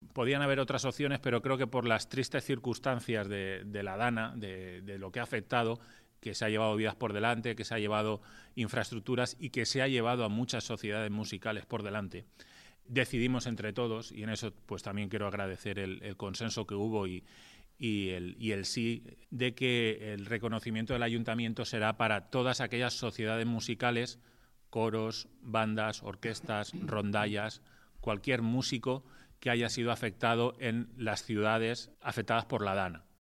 podían haber otras opciones, pero creo que por las tristes circunstancias de la Dana, de lo que ha afectado, que se ha llevado vidas por delante, que se ha llevado infraestructuras y que se ha llevado a muchas sociedades musicales por delante, decidimos entre todos, y en eso pues también quiero agradecer el consenso que hubo y el sí, de que el reconocimiento del ayuntamiento será para todas aquellas sociedades musicales, coros, bandas, orquestas, rondallas, cualquier músico que haya sido afectado en las ciudades afectadas por la Dana.